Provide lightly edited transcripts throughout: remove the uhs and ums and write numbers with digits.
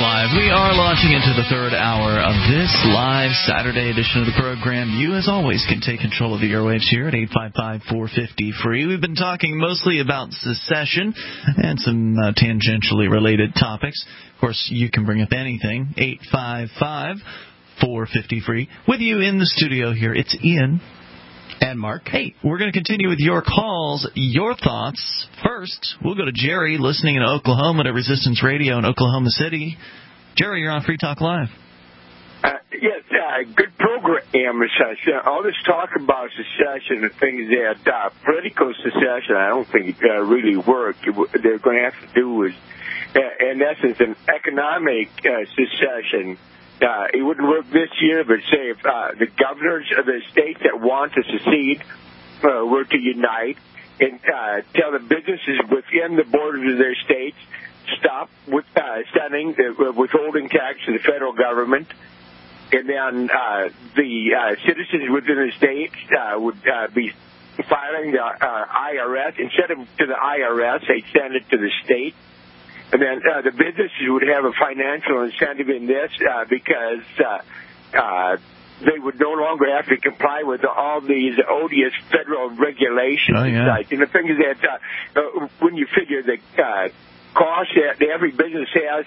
Live. We are launching into the third hour of this live Saturday edition of the program. You, as always, can take control of the airwaves here at 855-450-FREE. We've been talking mostly about secession and some tangentially related topics. Of course, you can bring up anything. 855-450-FREE. With you in the studio here, it's Ian. And Mark. Hey, we're going to continue with your calls, your thoughts. First, we'll go to Jerry, listening in Oklahoma to Resistance Radio in Oklahoma City. Jerry, you're on Free Talk Live. Yes, good program. All this talk about secession and things that political secession, I don't think really work. They're going to have to do is, in essence, an economic secession. It wouldn't work this year, but say if the governors of the states that want to secede were to unite and tell the businesses within the borders of their states stop with sending withholding tax to the federal government, and then the citizens within the states would be filing the IRS. Instead of to the IRS, they'd send it to the state. And then the businesses would have a financial incentive in this because they would no longer have to comply with all these odious federal regulations. Oh, yeah. And the thing is that when you figure the cost that every business has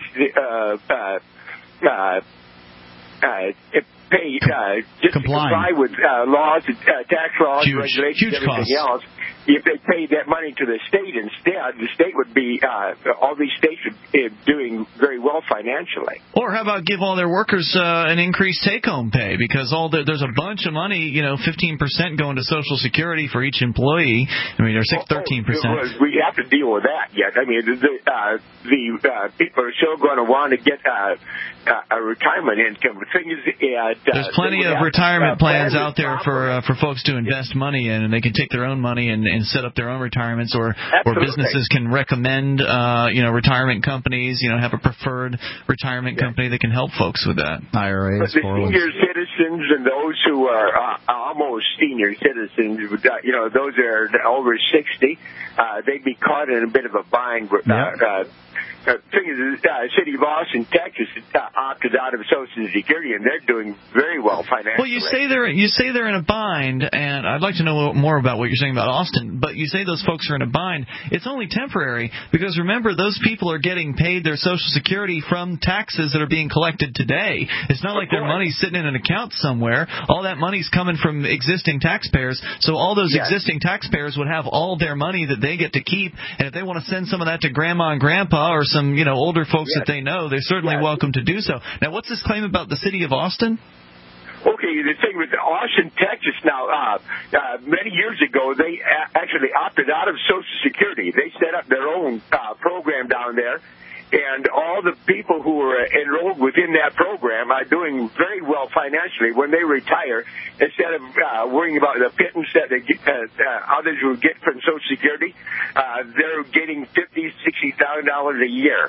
pay just to comply with laws, tax laws, regulations, everything else. If they paid that money to the state instead, the state would be, all these states would be doing very well financially. Or how about give all their workers an increased take-home pay? Because there's a bunch of money, 15% going to Social Security for each employee. I mean, or 13%. We have to deal with that yet. I mean, the people are still going to want to get a retirement income. The thing is, there's plenty of retirement plans out there for folks to invest money in, and they can take their own money and set up their own retirements, or businesses can recommend retirement companies, have a preferred retirement company that can help folks with that. IRAs, but the senior citizens and those who are almost senior citizens, those that are over 60, they'd be caught in a bit of a bind. The thing is, the city of Austin, Texas, opted out of Social Security, and they're doing very well financially. Well, you say they're in a bind, and I'd like to know more about what you're saying about Austin. But you say those folks are in a bind. It's only temporary, because remember, those people are getting paid their Social Security from taxes that are being collected today. It's not like their money's sitting in an account somewhere. All that money's coming from existing taxpayers. So all those existing taxpayers would have all their money that they get to keep, and if they want to send some of that to Grandma and Grandpa or some older folks that they know, they're certainly welcome to do so. Now, what's this claim about the city of Austin? Okay, the thing with Austin, Texas now, many years ago, they actually opted out of Social Security. They set up their own program down there, and all the people who are enrolled within that program are doing very well financially. When they retire, instead of worrying about the pittance that others will get from Social Security, they're getting $50,000, $60,000 a year.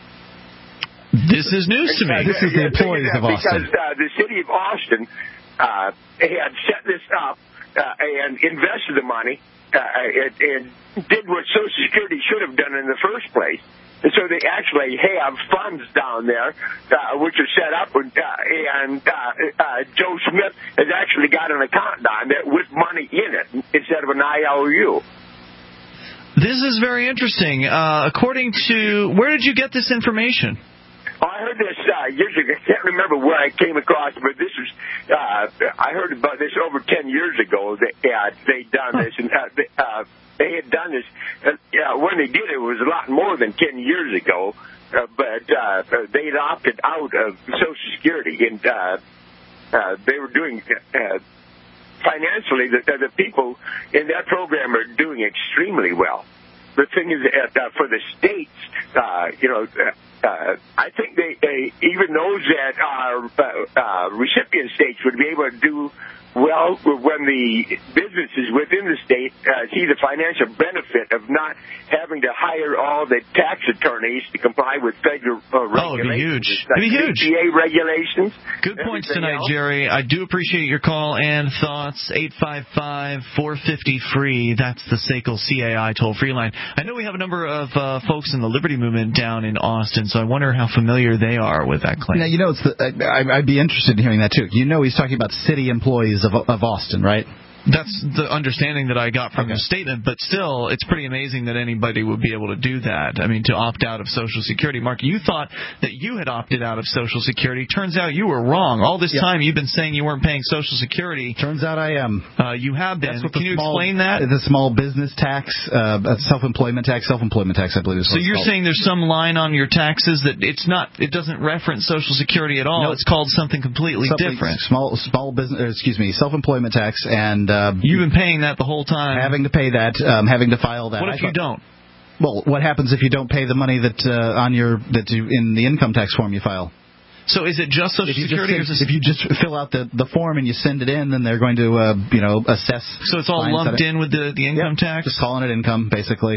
This is news to me. This is the employees of Austin. Because the city of Austin had set this up and invested the money and did what Social Security should have done in the first place. And so they actually have funds down there which are set up, and Joe Smith has actually got an account down there with money in it instead of an IOU. This is very interesting. According to, where did you get this information? I heard this years ago. I can't remember where I came across it, but this was, I heard about this over 10 years ago. They'd done this, and they had done this. When they did it, was a lot more than 10 years ago, but they had opted out of Social Security, and they were doing financially, the people in that program are doing extremely well. The thing is, for the states, I think they even those that are recipient states would be able to do well when the businesses within the state see the financial benefit of not having to hire all the tax attorneys to comply with federal regulations. Oh, it'd be huge. It'd be huge. EPA regulations. Good points tonight, Jerry. I do appreciate your call and thoughts. 855-450-FREE. That's the SACL CAI toll-free line. I know we have a number of folks in the Liberty Movement down in Austin, so I wonder how familiar they are with that claim. Now, I'd be interested in hearing that, too. He's talking about city employees of Austin, right? That's the understanding that I got from the statement, but still, it's pretty amazing that anybody would be able to do that. I mean, to opt out of Social Security. Mark, you thought that you had opted out of Social Security. Turns out you were wrong. All this time you've been saying you weren't paying Social Security. Turns out I am. You have been. Can you explain that? The small business tax, self-employment tax, I believe is what So you're saying there's some line on your taxes that it doesn't reference Social Security at all. No, it's called something completely different. Small business, self-employment tax, and you've been paying that the whole time. Having to pay that, having to file that. What if you don't? Well, what happens if you don't pay the money that in the income tax form you file? So is it just Social Security? If you just fill out the form and you send it in, then they're going to assess. So it's all lumped in with the income tax? Just calling it income, basically.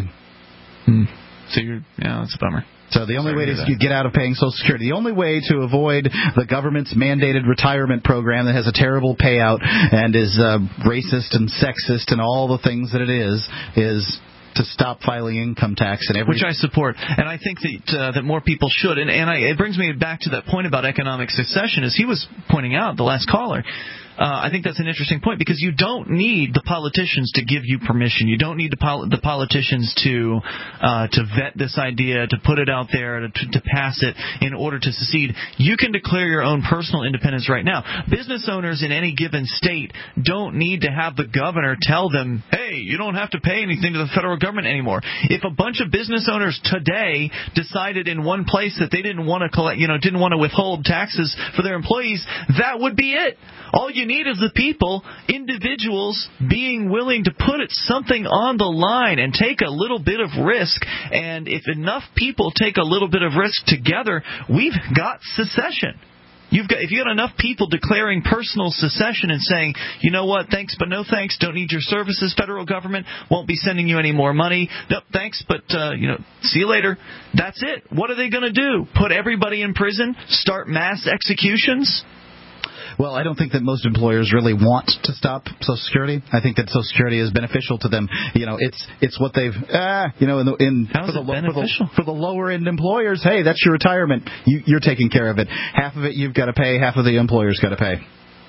So that's a bummer. So the only way to get out of paying Social Security, the only way to avoid the government's mandated retirement program that has a terrible payout and is racist and sexist and all the things that it is to stop filing income tax which I support, and I think that more people should. And it brings me back to that point about economic succession, as he was pointing out, the last caller. I think that's an interesting point, because you don't need the politicians to give you permission. You don't need the politicians to vet this idea, to put it out there, to pass it in order to secede. You can declare your own personal independence right now. Business owners in any given state don't need to have the governor tell them, hey, you don't have to pay anything to the federal government anymore. If a bunch of business owners today decided in one place that they didn't want to collect, didn't want to withhold taxes for their employees, that would be it. All you need is the people, individuals, being willing to put something on the line and take a little bit of risk. And if enough people take a little bit of risk together, we've got secession. If you got enough people declaring personal secession and saying, you know what, thanks but no thanks, don't need your services, federal government won't be sending you any more money, nope, thanks, but see you later. That's it. What are they going to do? Put everybody in prison? Start mass executions? Well, I don't think that most employers really want to stop Social Security. I think that Social Security is beneficial to them. It's what they've How is it beneficial? For the lower end employers, hey, that's your retirement. You're taking care of it. Half of it you've got to pay. Half of the employer's got to pay.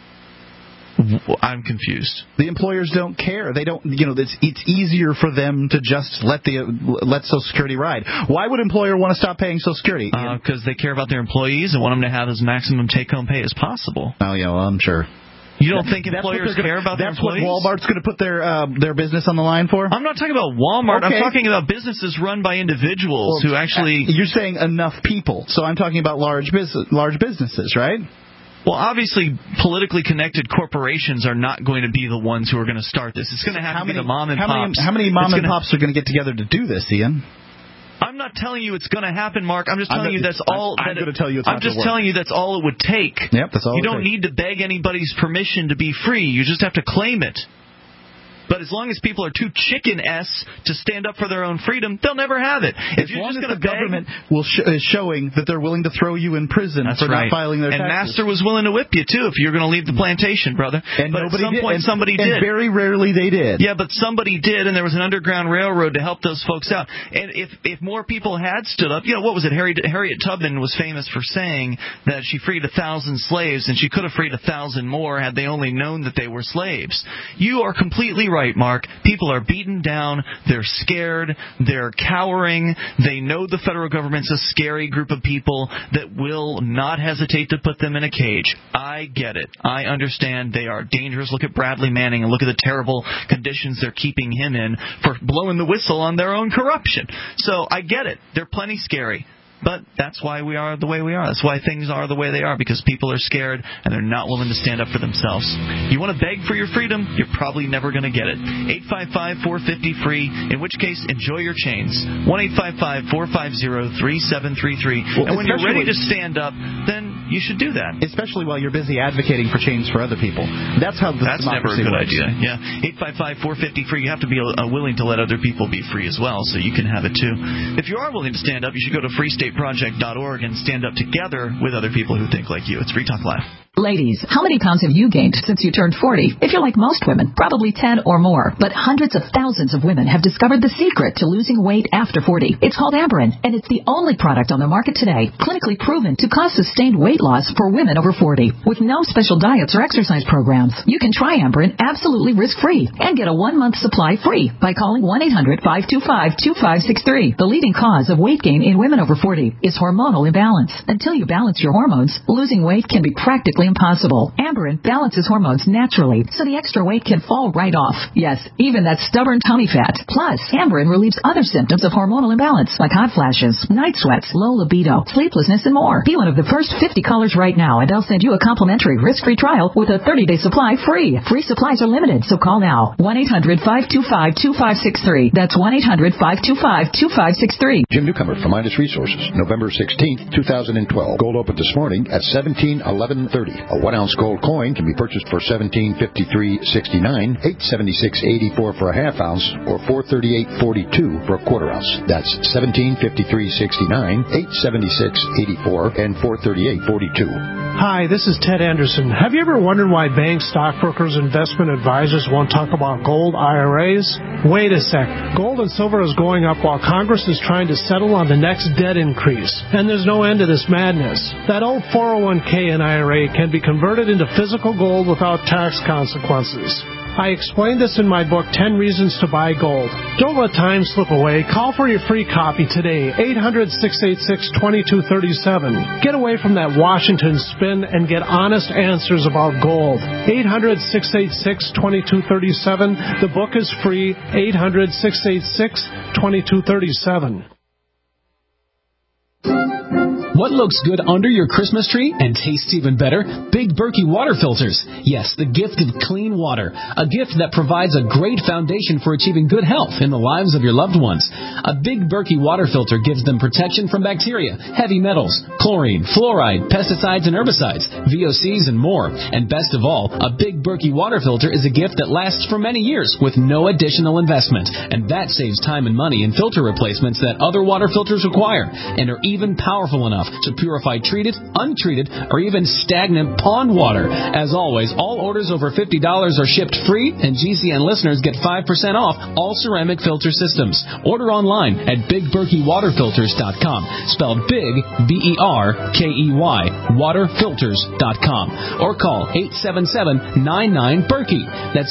I'm confused. The employers don't care. They don't. It's easier for them to just let Social Security ride. Why would an employer want to stop paying Social Security? Because they care about their employees and want them to have as maximum take-home pay as possible. Oh yeah, well, I'm sure. You don't think employers care about their employees? That's what Walmart's going to put their business on the line for? I'm not talking about Walmart. Okay. I'm talking about businesses run by individuals who actually. You're saying enough people, so I'm talking about large businesses, right? Well, obviously, politically connected corporations are not going to be the ones who are going to start this. It's going to have to be the mom and pops. How many mom and pops are going to get together to do this, Ian? I'm not telling you it's going to happen, Mark. I'm just telling you that's all. I'm going to tell you it's not going to work. I'm just telling you that's all it would take. Yep, that's all. You don't need to beg anybody's permission to be free. You just have to claim it. But as long as people are too chicken-s to stand up for their own freedom, they'll never have it. If you're just going to government is showing that they're willing to throw you in prison for not filing their taxes. And Master was willing to whip you, too, if you're going to leave the plantation, brother. And but at some point, somebody did. And very rarely they did. Yeah, but somebody did, and there was an underground railroad to help those folks out. And if more people had stood up, what was it? Harriet Tubman was famous for saying that she freed 1,000 slaves, and she could have freed 1,000 more had they only known that they were slaves. You are completely right, Mark. People are beaten down. They're scared. They're cowering. They know the federal government's a scary group of people that will not hesitate to put them in a cage. I get it. I understand they are dangerous. Look at Bradley Manning and look at the terrible conditions they're keeping him in for blowing the whistle on their own corruption. So I get it. They're plenty scary. But that's why we are the way we are. That's why things are the way they are, because people are scared and they're not willing to stand up for themselves. You want to beg for your freedom? You're probably never going to get it. 855-450-FREE, in which case, enjoy your chains. 1-855-450-3733. And when you're ready to stand up, then you should do that. Especially while you're busy advocating for chains for other people. That's how That's never a good works. idea. Yeah. 855-450-FREE. You have to be willing to let other people be free as well, so you can have it too. If you are willing to stand up, you should go to freestateproject.org and stand up together with other people who think like you. It's Free Talk Live. Ladies, how many pounds have you gained since you turned 40? If you're like most women, probably 10 or more. But hundreds of thousands of women have discovered the secret to losing weight after 40. It's called Amberen, and it's the only product on the market today clinically proven to cause sustained weight loss for women over 40. With no special diets or exercise programs, you can try Amberen absolutely risk-free and get a 1-month supply free by calling 1-800-525-2563. The leading cause of weight gain in women over 40 is hormonal imbalance. Until you balance your hormones, losing weight can be practically impossible. Amberen balances hormones naturally, so the extra weight can fall right off. Yes, even that stubborn tummy fat. Plus, Amberen relieves other symptoms of hormonal imbalance, like hot flashes, night sweats, low libido, sleeplessness, and more. Be one of the first 50 callers right now, and they'll send you a complimentary risk-free trial with a 30-day supply free. Free supplies are limited, so call now. 1-800-525-2563. That's 1-800-525-2563. Jim Newcomer from Midas Resources, November 16th, 2012. Gold opened this morning at $17.1130. A 1-ounce gold coin can be purchased for $17.5369, $876.84 for a half ounce, or $438.42 for a quarter ounce. That's $17.5369, $876.84, and $438.42. Hi, this is Ted Anderson. Have you ever wondered why banks, stockbrokers, investment advisors won't talk about gold IRAs? Wait a sec. Gold and silver is going up while Congress is trying to settle on the next debt increase. And there's no end to this madness. That old 401k and IRA can be converted into physical gold without tax consequences. I explained this in my book, 10 Reasons to Buy Gold. Don't let time slip away. Call for your free copy today, 800-686-2237. Get away from that Washington spin and get honest answers about gold. 800-686-2237. The book is free, 800-686-2237. What looks good under your Christmas tree and tastes even better? Big Berkey water filters. Yes, the gift of clean water. A gift that provides a great foundation for achieving good health in the lives of your loved ones. A Big Berkey water filter gives them protection from bacteria, heavy metals, chlorine, fluoride, pesticides and herbicides, VOCs, and more. And best of all, a Big Berkey water filter is a gift that lasts for many years with no additional investment. And that saves time and money in filter replacements that other water filters require and are even powerful enough to purify treated, untreated, or even stagnant pond water. As always, all orders over $50 are shipped free, and GCN listeners get 5% off all ceramic filter systems. Order online at BigBerkeyWaterFilters.com, spelled Big, B-E-R-K-E-Y, waterfilters.com, or call 877-99-BERKEY. That's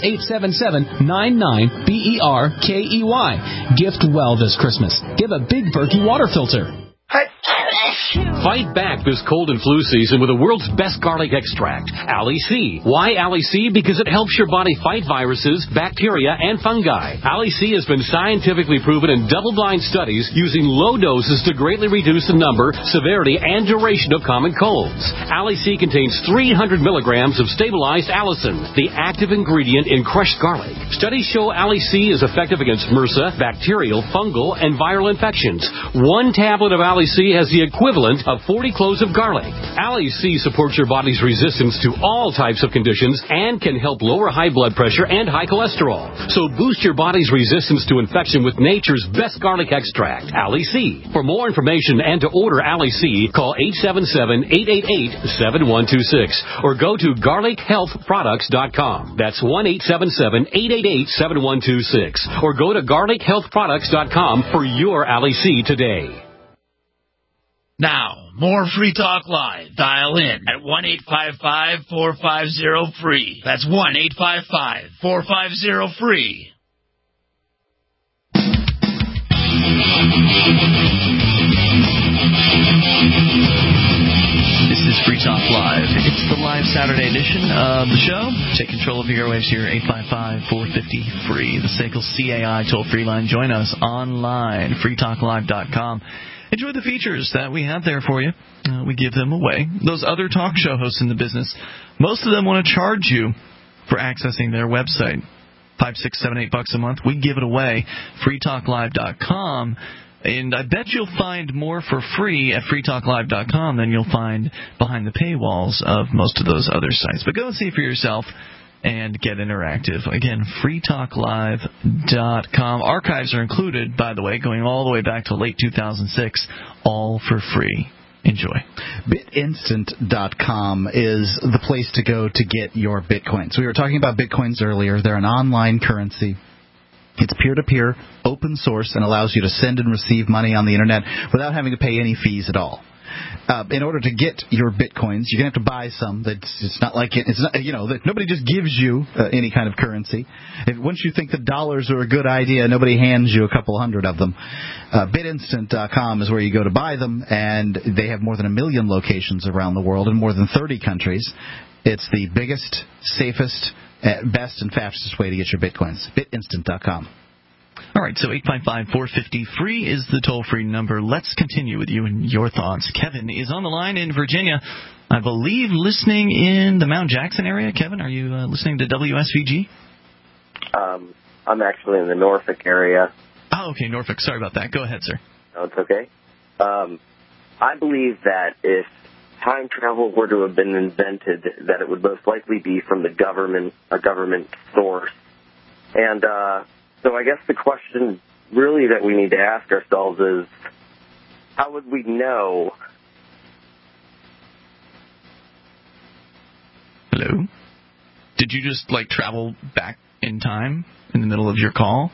877-99-BERKEY. Gift well this Christmas. Give a Big Berkey water filter. Fight back this cold and flu season with the world's best garlic extract, Ali C. Why Ali C? Because it helps your body fight viruses, bacteria, and fungi. Ali C has been scientifically proven in double-blind studies using low doses to greatly reduce the number, severity, and duration of common colds. Ali C contains 300 milligrams of stabilized allicin, the active ingredient in crushed garlic. Studies show Ali C is effective against MRSA, bacterial, fungal, and viral infections. One tablet of Ali C has the equivalent of 40 cloves of garlic. Ali C supports your body's resistance to all types of conditions and can help lower high blood pressure and high cholesterol. So boost your body's resistance to infection with nature's best garlic extract, Ali C. For more information and to order Ali C, call 877-888-7126 or go to garlichealthproducts.com. That's 1-877-888-7126 or go to garlichealthproducts.com for your Ali C today. Now, more Free Talk Live. Dial in at 1-855-450-FREE. That's 1-855-450-FREE. This is Free Talk Live. It's the live Saturday edition of the show. Take control of the airwaves here, 855-450-FREE, the SACL CAI toll-free line. Join us online, freetalklive.com. Enjoy the features that we have there for you. We give them away. Those other talk show hosts in the business, most of them want to charge you for accessing their website. $5, $6, $7, $8 a month. We give it away. freetalklive.com. And I bet you'll find more for free at freetalklive.com than you'll find behind the paywalls of most of those other sites. But go and see for yourself and get interactive. Again, freetalklive.com. Archives are included, by the way, going all the way back to late 2006, all for free. Enjoy. BitInstant.com is the place to go to get your Bitcoins. We were talking about Bitcoins earlier. They're an online currency. It's peer-to-peer, open source, and allows you to send and receive money on the Internet without having to pay any fees at all. In order to get your Bitcoins, you're going to have to buy some. It's not like it's not, that nobody just gives you any kind of currency. Once you think the dollars are a good idea, nobody hands you a couple hundred of them. BitInstant.com is where you go to buy them, and they have more than 1 million locations around the world in more than 30 countries. It's the biggest, safest, best, and fastest way to get your Bitcoins. BitInstant.com. All right, so 855-450-FREE is the toll-free number. Let's continue with you and your thoughts. Kevin is on the line in Virginia, I believe listening in the Mount Jackson area. Kevin, are you listening to WSVG? I'm actually in the Norfolk area. Oh, okay, Norfolk. Sorry about that. Go ahead, sir. No, it's okay. I believe that if time travel were to have been invented, that it would most likely be from the government, a government source. And so I guess the question really that we need to ask ourselves is, how would we know? Hello? Did you just, travel back in time in the middle of your call?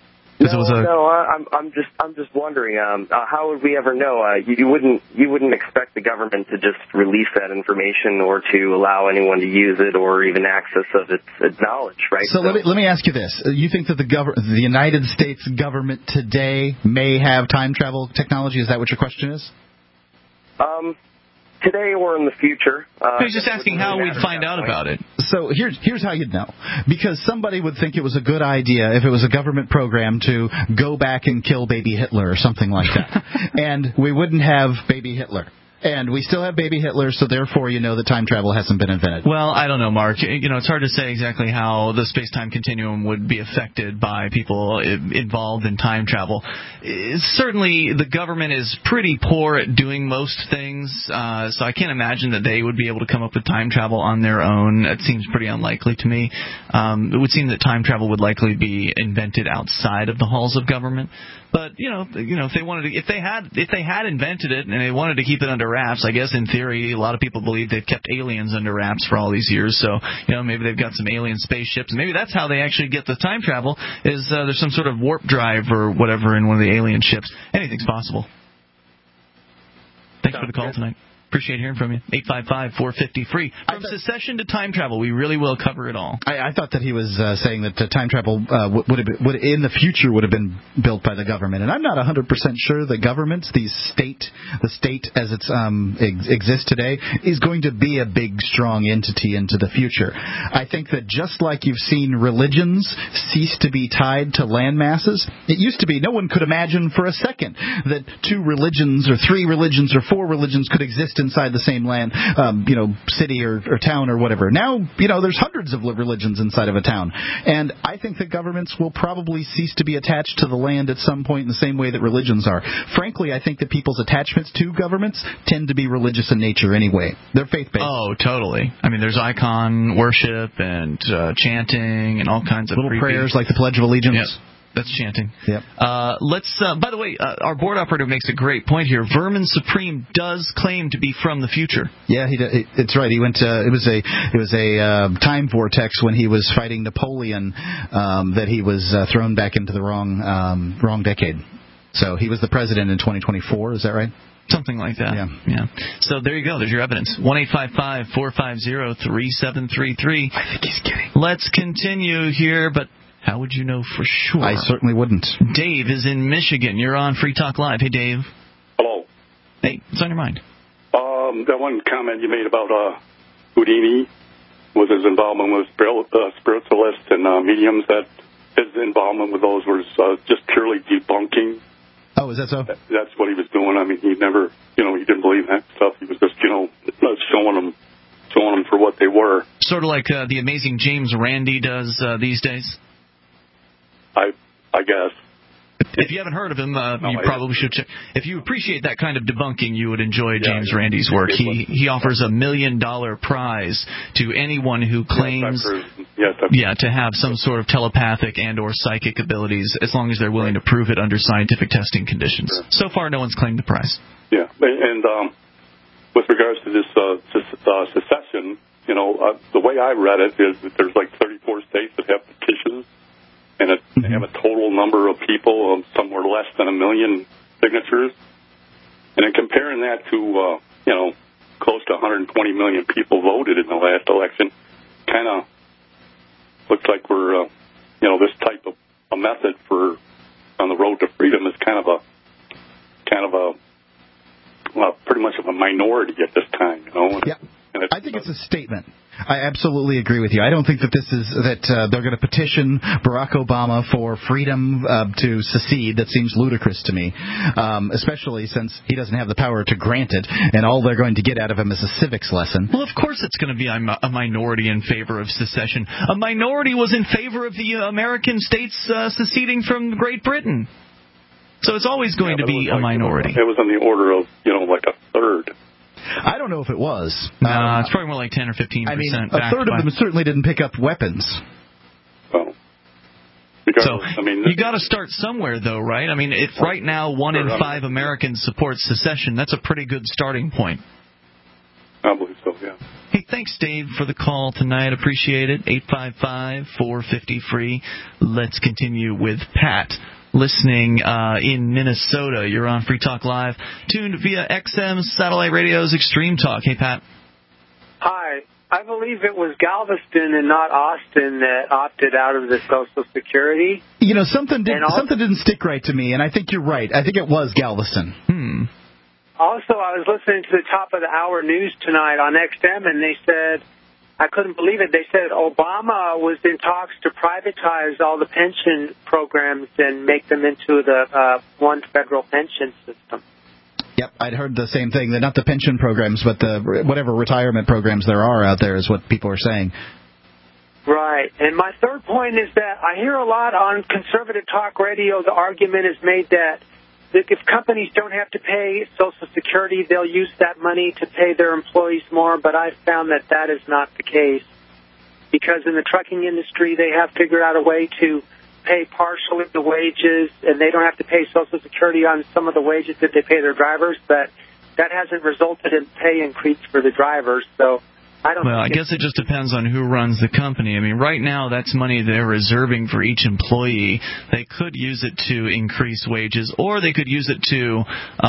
I'm just wondering, how would we ever know? You wouldn't expect the government to just release that information or to allow anyone to use it or even access of its knowledge, right? So let me ask you this: you think that the United States government today may have time travel technology? Is that what your question is? Today or in the future. He's just asking how we'd find out about it. So here's how you'd know. Because somebody would think it was a good idea if it was a government program to go back and kill baby Hitler or something like that. And we wouldn't have baby Hitler. And we still have baby Hitler, so therefore you know that time travel hasn't been invented. Well, I don't know, Mark. It's hard to say exactly how the space-time continuum would be affected by people involved in time travel. Certainly, the government is pretty poor at doing most things, so I can't imagine that they would be able to come up with time travel on their own. It seems pretty unlikely to me. It would seem that time travel would likely be invented outside of the halls of government. But if they had invented it and they wanted to keep it under wraps, I guess in theory a lot of people believe they've kept aliens under wraps for all these years. So maybe they've got some alien spaceships, and maybe that's how they actually get the time travel. Is there's some sort of warp drive or whatever in one of the alien ships? Anything's possible. Thanks for the call tonight. Appreciate hearing from you. 855-450-FREE. From secession to time travel, we really will cover it all. I thought that he was saying that time travel would in the future would have been built by the government, and I'm not 100% sure the governments, the state as it exists today, is going to be a big, strong entity into the future. I think that just like you've seen religions cease to be tied to land masses, it used to be no one could imagine for a second that 2 religions or 3 religions or 4 religions could exist inside the same land, city or town or whatever. Now, there's hundreds of religions inside of a town. And I think that governments will probably cease to be attached to the land at some point in the same way that religions are. Frankly, I think that people's attachments to governments tend to be religious in nature anyway. They're faith-based. Oh, totally. I mean, there's icon worship and chanting and all kinds of little prayers like the Pledge of Allegiance. Yep. That's chanting. Yep. By the way, our board operator makes a great point here. Vermin Supreme does claim to be from the future. Yeah, it's right. He went. It was a time vortex when he was fighting Napoleon that he was thrown back into the wrong decade. So he was the president in 2024. Is that right? Something like that. Yeah. So there you go. There's your evidence. 1-855-450-3733. I think he's kidding. Let's continue here, but how would you know for sure? I certainly wouldn't. Dave is in Michigan. You're on Free Talk Live. Hey, Dave. Hello. Hey, what's on your mind? That one comment you made about Houdini was his involvement with spiritualists and mediums, that his involvement with those was just purely debunking. Oh, is that so? That's what he was doing. I mean, he never, he didn't believe that stuff. He was just, showing them for what they were. Sort of like the amazing James Randi does these days? I guess. If you haven't heard of him, you probably should check. If you appreciate that kind of debunking, you would enjoy James Randi's work. He offers $1 million prize to anyone who claims to have some sort of telepathic and or psychic abilities, as long as they're willing to prove it under scientific testing conditions. So far, no one's claimed the prize. Yeah, and with regards to this secession, the way I read it is that there's like 34 states that have petitions, and they have a total number of people of somewhere less than 1 million signatures. And then comparing that to, close to 120 million people voted in the last election, kind of looks like we're, this type of a method for on the road to freedom is kind of a pretty much of a minority at this time, Yeah. I think it's a statement. I absolutely agree with you. I don't think that they're going to petition Barack Obama for freedom to secede. That seems ludicrous to me, especially since he doesn't have the power to grant it, and all they're going to get out of him is a civics lesson. Well, of course it's going to be a minority in favor of secession. A minority was in favor of the American states seceding from Great Britain. So it's always going to be a minority. It was on the order of, like a third. I don't know if it was. It's probably more like 10 or 15%. I mean, a third of them certainly didn't pick up weapons. Well, you got to start somewhere, though, right? I mean, if right now 1 in 5 Americans support secession, that's a pretty good starting point. I believe so, yeah. Hey, thanks, Dave, for the call tonight. Appreciate it. 855-450-FREE. Let's continue with Pat. Listening in Minnesota. You're on Free Talk Live, tuned via XM Satellite Radio's Extreme Talk. Hey, Pat. Hi. I believe it was Galveston and not Austin that opted out of the Social Security. Something didn't stick right to me, and I think you're right. I think it was Galveston. Also, I was listening to the top of the hour news tonight on XM, and they said, I couldn't believe it. They said Obama was in talks to privatize all the pension programs and make them into the one federal pension system. Yep, I'd heard the same thing. Not the pension programs, but the whatever retirement programs there are out there is what people are saying. Right. And my third point is that I hear a lot on conservative talk radio, the argument is made that if companies don't have to pay Social Security, they'll use that money to pay their employees more, but I've found that is not the case. Because in the trucking industry, they have figured out a way to pay partially the wages, and they don't have to pay Social Security on some of the wages that they pay their drivers, but that hasn't resulted in pay increase for the drivers, so I guess it just depends on who runs the company. I mean, right now, that's money they're reserving for each employee. They could use it to increase wages, or they could use it to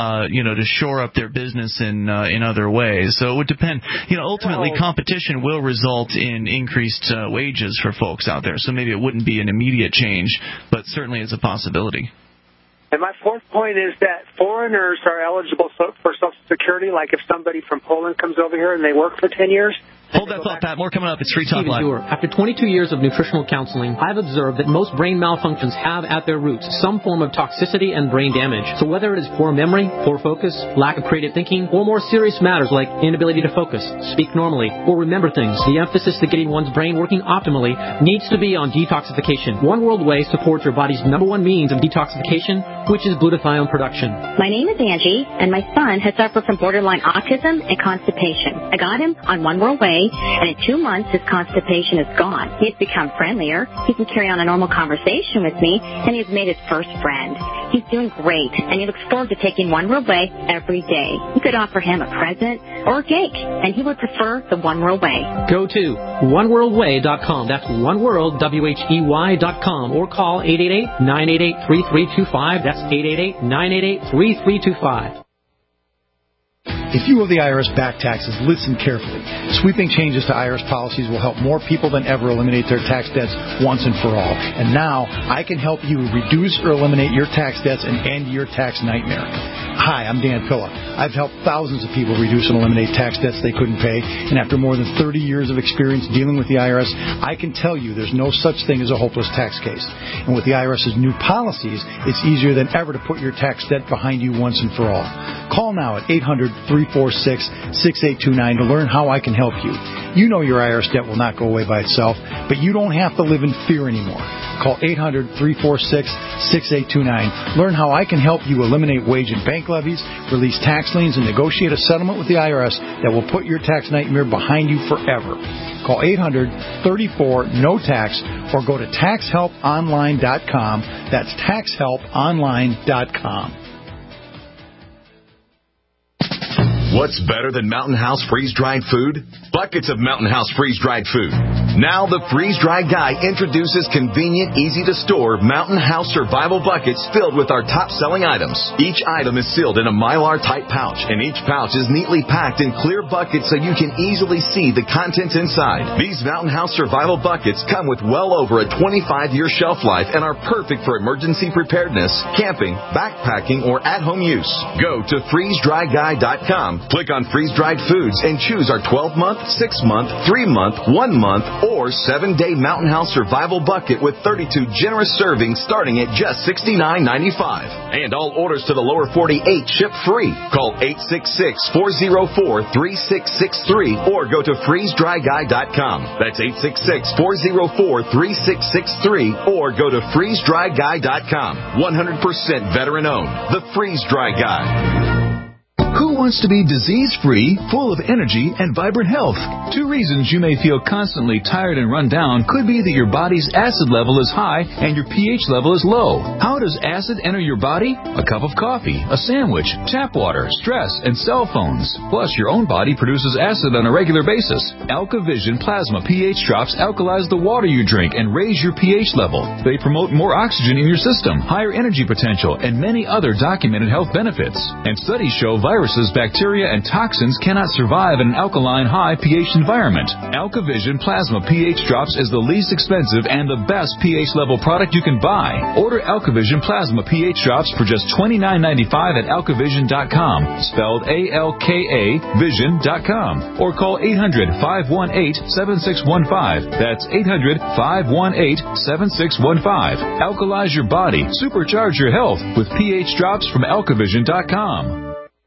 shore up their business in other ways. So it would depend. Ultimately, competition will result in increased wages for folks out there. So maybe it wouldn't be an immediate change, but certainly it's a possibility. And my fourth point is that foreigners are eligible for Social Security, like if somebody from Poland comes over here and they work for 10 years. Hold that thought, Pat. More coming up. It's Free Talk Live. After 22 years of nutritional counseling, I've observed that most brain malfunctions have at their roots some form of toxicity and brain damage. So whether it is poor memory, poor focus, lack of creative thinking, or more serious matters like inability to focus, speak normally, or remember things, the emphasis to getting one's brain working optimally needs to be on detoxification. One World Whey supports your body's #1 means of detoxification, which is glutathione production. My name is Angie, and my son has suffered from borderline autism and constipation. I got him on One World Whey, and in 2 months, his constipation is gone. He's become friendlier. He can carry on a normal conversation with me, and he's made his first friend. He's doing great, and he looks forward to taking One World Whey every day. You could offer him a present or a cake, and he would prefer the One World Whey. Go to oneworldwhey.com. That's oneworld, WHEY.com, or call 888-988-3325. That's 888-988-3325. If you owe the IRS back taxes, listen carefully. Sweeping changes to IRS policies will help more people than ever eliminate their tax debts once and for all. And now, I can help you reduce or eliminate your tax debts and end your tax nightmare. Hi, I'm Dan Pilla. I've helped thousands of people reduce and eliminate tax debts they couldn't pay, and after more than 30 years of experience dealing with the IRS, I can tell you there's no such thing as a hopeless tax case. And with the IRS's new policies, it's easier than ever to put your tax debt behind you once and for all. Call now at 800-346-6829 to learn how I can help you. You know your IRS debt will not go away by itself, but you don't have to live in fear anymore. Call 800-346-6829. Learn how I can help you eliminate wage and bank levies, release tax liens, and negotiate a settlement with the IRS that will put your tax nightmare behind you forever. Call 800-34-NO-TAX or go to taxhelponline.com. That's taxhelponline.com. What's better than Mountain House freeze-dried food? Buckets of Mountain House freeze-dried food. Now the freeze-dried guy introduces convenient, easy-to-store Mountain House survival buckets filled with our top-selling items. Each item is sealed in a Mylar-type pouch, and each pouch is neatly packed in clear buckets so you can easily see the contents inside. These Mountain House survival buckets come with well over a 25-year shelf life and are perfect for emergency preparedness, camping, backpacking, or at-home use. Go to freezedryguy.com, click on freeze-dried foods, and choose our 12-month, 6-month, 3-month, 1-month, or 7-day Mountain House survival bucket with 32 generous servings starting at just $69.95. And all orders to the lower 48 ship free. Call 866-404-3663 or go to freezedryguy.com. That's 866-404-3663 or go to freezedryguy.com. 100% veteran owned. The Freeze Dry Guy. Who wants to be disease-free, full of energy, and vibrant health? 2 reasons you may feel constantly tired and run down could be that your body's acid level is high and your pH level is low. How does acid enter your body? A cup of coffee, a sandwich, tap water, stress, and cell phones. Plus, your own body produces acid on a regular basis. AlkaVision Plasma pH drops alkalize the water you drink and raise your pH level. They promote more oxygen in your system, higher energy potential, and many other documented health benefits. And studies show viruses, bacteria, and toxins cannot survive in an alkaline high pH environment. AlkaVision Plasma pH Drops is the least expensive and the best pH level product you can buy. Order AlkaVision Plasma pH Drops for just $29.95 at alkavision.com, spelled A-L-K-A vision.com, or call 800-518-7615. That's 800-518-7615. Alkalize your body. Supercharge your health with pH Drops from alkavision.com.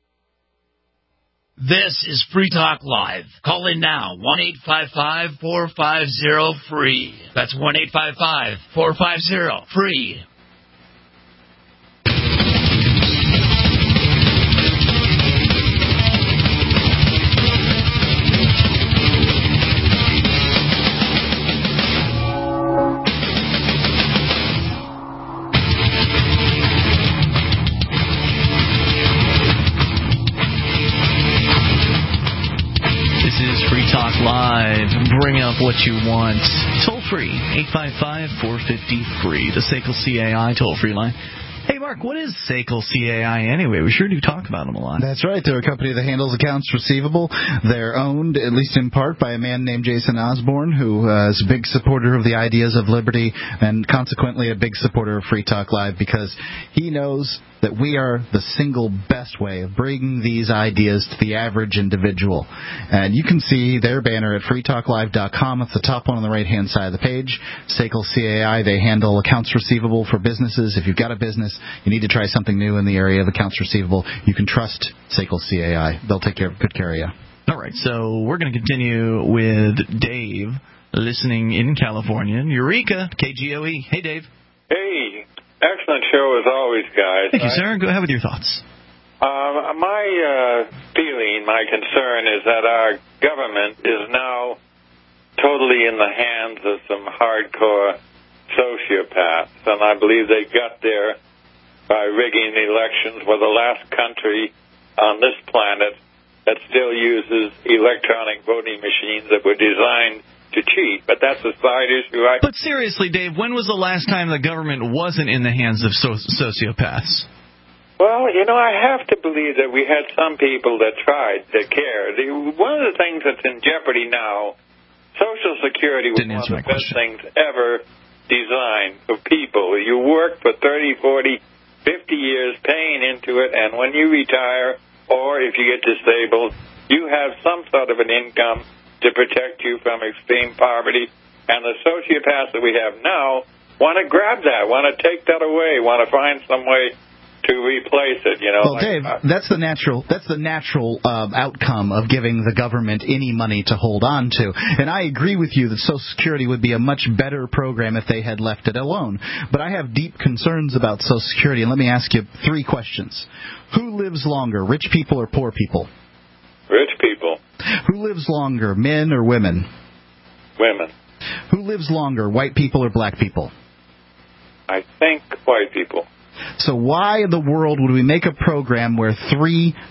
This is Free Talk Live. Call in now, 1-855-450-FREE. That's 1-855-450-FREE. Live. Bring up what you want. Toll free, 855-450-FREE. The SACL CAI toll free line. Hey, Mark, what is SACL CAI anyway? We sure do talk about them a lot. That's right. They're a company that handles accounts receivable. They're owned, at least in part, by a man named Jason Osborne, who is a big supporter of the ideas of liberty and consequently a big supporter of Free Talk Live because he knows that we are the single best way of bringing these ideas to the average individual. And you can see their banner at freetalklive.com. It's the top one on the right-hand side of the page. SACL CAI, they handle accounts receivable for businesses. If you've got a business, you need to try something new in the area of accounts receivable, you can trust SACL CAI. They'll take good care of you. All right, so we're going to continue with Dave, listening in California. Eureka, KGOE. Hey, Dave. Hey. Excellent show as always, guys. Thank you, sir. Go ahead with your thoughts. My feeling, my concern is that our government is now totally in the hands of some hardcore sociopaths, and I believe they got there by rigging the elections. We're the last country on this planet that still uses electronic voting machines that were designed to cheat, but that's a side issue. But seriously, Dave, when was the last time the government wasn't in the hands of sociopaths? Well, I have to believe that we had some people that tried, that cared. One of the things that's in jeopardy now, Social Security was one of the best things ever designed for people. You work for 30, 40, 50 years paying into it, and when you retire or if you get disabled, you have some sort of an income to protect you from extreme poverty. And the sociopaths that we have now want to grab that, want to take that away, want to find some way to replace it. Well, Dave, that's the natural outcome of giving the government any money to hold on to. And I agree with you that Social Security would be a much better program if they had left it alone. But I have deep concerns about Social Security, and let me ask you 3 questions. Who lives longer, rich people or poor people? Rich people. Who lives longer, men or women? Women. Who lives longer, white people or black people? I think white people. So why in the world would we make a program where 3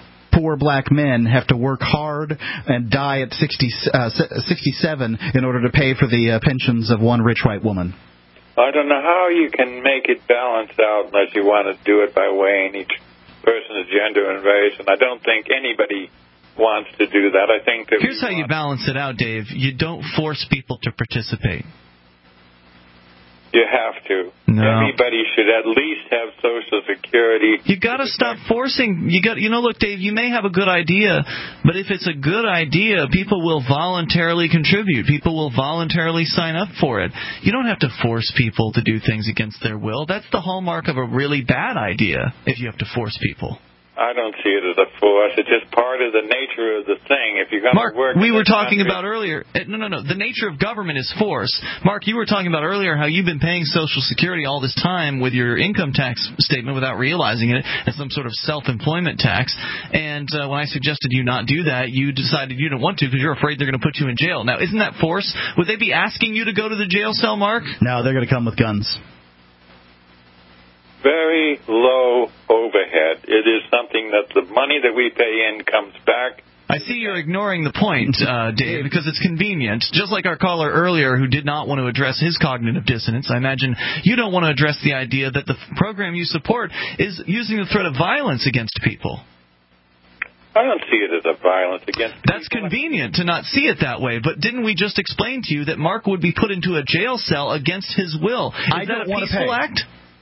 4 black men have to work hard and die at 67 in order to pay for the pensions of one rich white woman. I don't know how you can make it balance out unless you want to do it by weighing each person's gender and race, and I don't think anybody wants to do that. I think that here's how you balance it out, Dave. You don't force people to participate. You have to. No. Everybody should at least have Social Security. You got to stop forcing. Look, Dave, you may have a good idea, but if it's a good idea, people will voluntarily contribute. People will voluntarily sign up for it. You don't have to force people to do things against their will. That's the hallmark of a really bad idea, if you have to force people. I don't see it as a force. It's just part of the nature of the thing. If you're going to work, we were talking about earlier. No. The nature of government is force. Mark, you were talking about earlier how you've been paying Social Security all this time with your income tax statement without realizing it as some sort of self-employment tax. And when I suggested you not do that, you decided you didn't want to because you're afraid they're going to put you in jail. Now, isn't that force? Would they be asking you to go to the jail cell, Mark? No, they're going to come with guns. Very low overhead. It is something that the money that we pay in comes back. I see you're ignoring the point, Dave, because it's convenient. Just like our caller earlier who did not want to address his cognitive dissonance, I imagine you don't want to address the idea that the program you support is using the threat of violence against people. I don't see it as a violence against people. That's convenient to not see it that way, but didn't we just explain to you that Mark would be put into a jail cell against his will? Is that a peaceful act?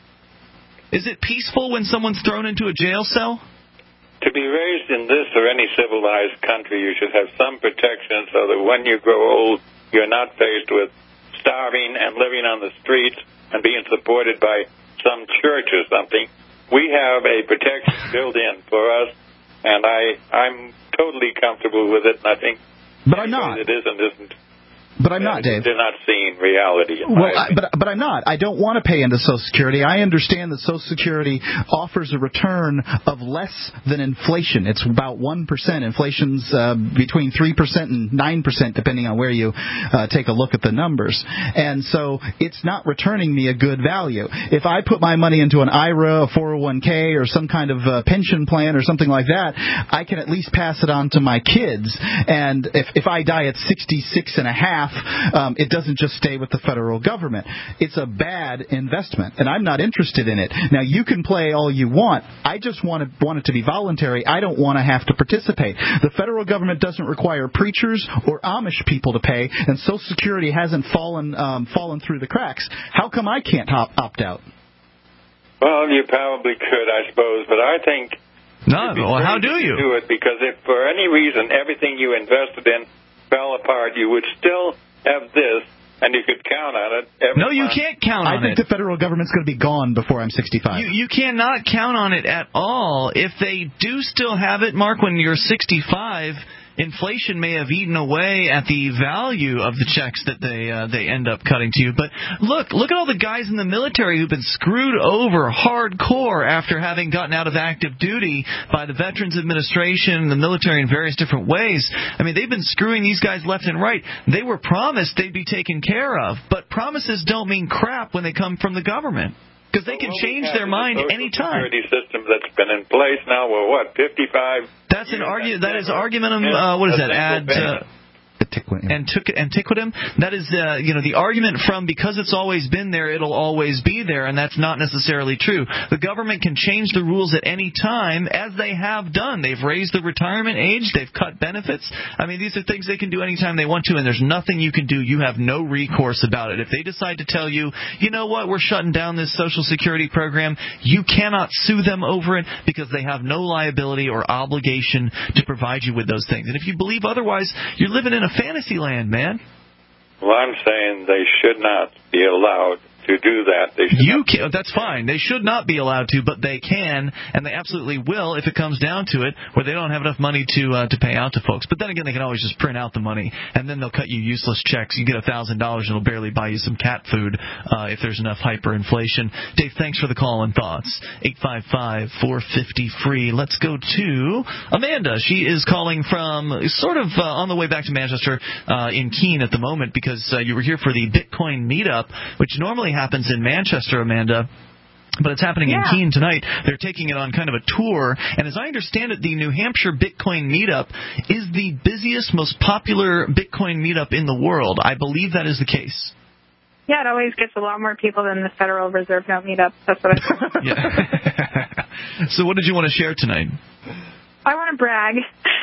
Is it peaceful when someone's thrown into a jail cell? To be raised in this or any civilized country, you should have some protection so that when you grow old, you're not faced with starving and living on the streets and being supported by some church or something. We have a protection built in for us, and I'm totally comfortable with it, and I think it isn't. But I'm not, Dave. They're not seeing reality. But I'm not. I don't want to pay into Social Security. I understand that Social Security offers a return of less than inflation. It's about 1%. Inflation's between 3% and 9%, depending on where you take a look at the numbers. And so it's not returning me a good value. If I put my money into an IRA, a 401k, or some kind of pension plan or something like that, I can at least pass it on to my kids. And if I die at 66 and a half, it doesn't just stay with the federal government. It's a bad investment, and I'm not interested in it. Now, you can play all you want. I just want it to be voluntary. I don't want to have to participate. The federal government doesn't require preachers or Amish people to pay, and Social Security hasn't fallen through the cracks. How come I can't opt out? Well, you probably could, I suppose, but I think... No, well, how do you? Do it, because if for any reason everything you invested in fell apart, you would still have this, and you could count on it. No, you can't count on it. I think the federal government's going to be gone before I'm 65. You cannot count on it at all. If they do still have it, Mark, when you're 65, inflation may have eaten away at the value of the checks that they end up cutting to you. But look at all the guys in the military who've been screwed over hardcore after having gotten out of active duty by the Veterans Administration and the military in various different ways. I mean, they've been screwing these guys left and right. They were promised they'd be taken care of, but promises don't mean crap when they come from the government. Because they can change their mind any time. The security system that's been in place now, 55? That's an argument. That is argumentum. What is that? Antiquatum. That is, the argument from because it's always been there, it'll always be there, and that's not necessarily true. The government can change the rules at any time, as they have done. They've raised the retirement age. They've cut benefits. I mean, these are things they can do anytime they want to, and there's nothing you can do. You have no recourse about it. If they decide to tell you, you know what, we're shutting down this Social Security program, you cannot sue them over it because they have no liability or obligation to provide you with those things. And if you believe otherwise, you're living in a fantasy land, man. Well, I'm saying they should not be allowed to do that. That's fine. They should not be allowed to, but they can, and they absolutely will if it comes down to it, where they don't have enough money to pay out to folks. But then again, they can always just print out the money, and then they'll cut you useless checks. You get $1,000, and it'll barely buy you some cat food if there's enough hyperinflation. Dave, thanks for the call and thoughts. 855-450-FREE. Let's go to Amanda. She is calling from sort of on the way back to Manchester in Keene at the moment because you were here for the Bitcoin meetup, which normally happens in Manchester, Amanda. But it's happening in Keene tonight. They're taking it on kind of a tour. And as I understand it, the New Hampshire Bitcoin Meetup is the busiest, most popular Bitcoin meetup in the world. I believe that is the case. Yeah, it always gets a lot more people than the Federal Reserve Note meetup. That's what I thought. So what did you want to share tonight? I want to brag.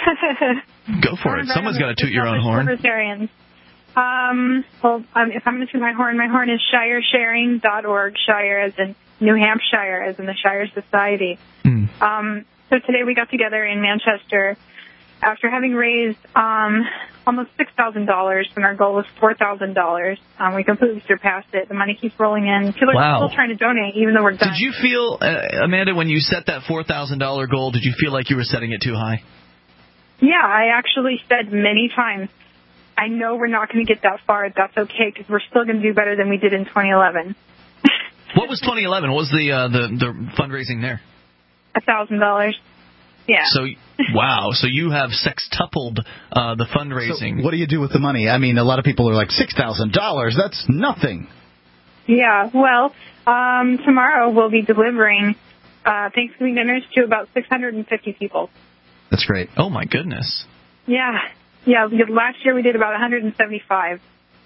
Go for it. Someone's got to toot your own horn. Libertarians. If I'm going to toot my horn is shiresharing.org. Shire as in New Hampshire, as in the Shire Society. So today we got together in Manchester after having raised almost $6,000, and our goal was $4,000. We completely surpassed it. The money keeps rolling in. People are still trying to donate, even though we're done. Did you feel, Amanda, when you set that $4,000 goal, did you feel like you were setting it too high? Yeah, I actually said many times, I know we're not going to get that far. That's okay, because we're still going to do better than we did in 2011. What was 2011? What was the fundraising there? $1,000. Yeah. So, wow. So you have sextupled the fundraising. So what do you do with the money? I mean, a lot of people are like, $6,000, that's nothing. Yeah. Well, tomorrow we'll be delivering Thanksgiving dinners to about 650 people. That's great. Oh, my goodness. Yeah. Yeah. Last year we did about 175.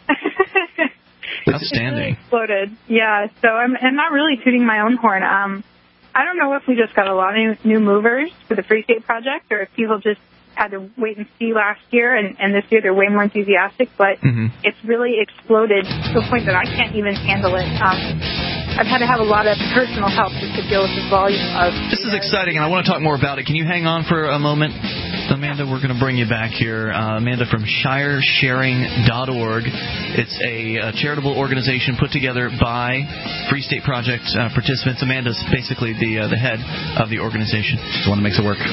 Outstanding. Really exploded. Yeah. So I'm not really tooting my own horn. I don't know if we just got a lot of new movers for the Free State Project, or if people just had to wait and see last year, and this year they're way more enthusiastic, but it's really exploded to a point that I can't even handle it. I've had to have a lot of personal help just to deal with the volume of... This is exciting, and I want to talk more about it. Can you hang on for a moment? Amanda, we're going to bring you back here. Amanda from shiresharing.org. It's a charitable organization put together by Free State Project participants. Amanda's basically the head of the organization. Just want to make it work.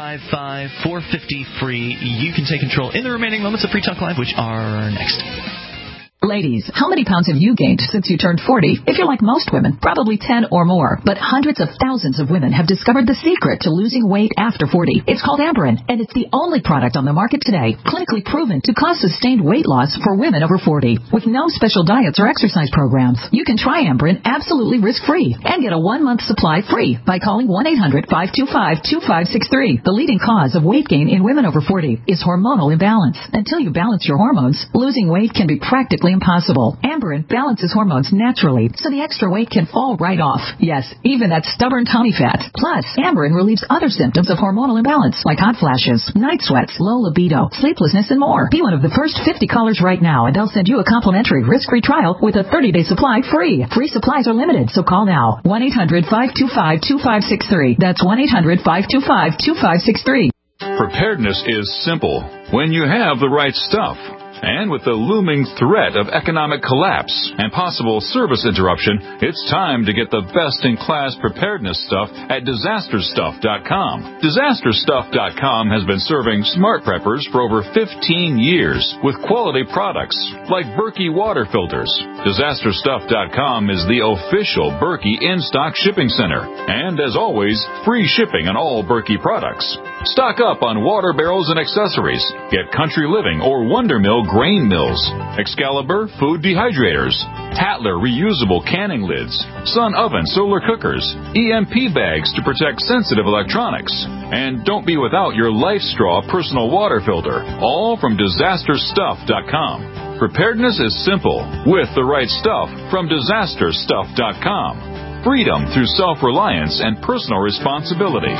855-450-FREE. You can take control in the remaining moments of Free Talk Live, which are next. Ladies, how many pounds have you gained since you turned 40? If you're like most women, probably 10 or more. But hundreds of thousands of women have discovered the secret to losing weight after 40. It's called Amberen, and it's the only product on the market today clinically proven to cause sustained weight loss for women over 40. With no special diets or exercise programs, you can try Amberen absolutely risk-free and get a 1-month supply free by calling 1-800-525-2563. The leading cause of weight gain in women over 40 is hormonal imbalance. Until you balance your hormones, losing weight can be practically impossible. Amberen balances hormones naturally, so the extra weight can fall right off. Yes, even that stubborn tummy fat. Plus, Amberen relieves other symptoms of hormonal imbalance, like hot flashes, night sweats, low libido, sleeplessness, and more. Be one of the first 50 callers right now, and they'll send you a complimentary risk-free trial with a 30-day supply free. Free supplies are limited, so call now. 1-800-525-2563. That's 1-800-525-2563. Preparedness is simple when you have the right stuff. And with the looming threat of economic collapse and possible service interruption, it's time to get the best-in-class preparedness stuff at DisasterStuff.com. DisasterStuff.com has been serving smart preppers for over 15 years with quality products like Berkey water filters. DisasterStuff.com is the official Berkey in-stock shipping center. And as always, free shipping on all Berkey products. Stock up on water barrels and accessories. Get Country Living or Wonder Mill grain mills, Excalibur food dehydrators, Tatler reusable canning lids, Sun oven solar cookers, EMP bags to protect sensitive electronics, and don't be without your LifeStraw personal water filter, all from DisasterStuff.com. Preparedness is simple with the right stuff from DisasterStuff.com. Freedom through self-reliance and personal responsibility.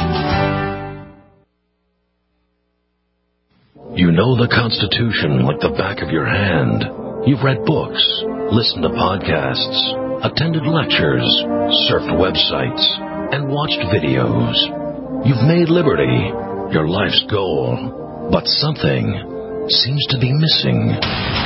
You know the Constitution like the back of your hand. You've read books, listened to podcasts, attended lectures, surfed websites, and watched videos. You've made liberty your life's goal, but something seems to be missing.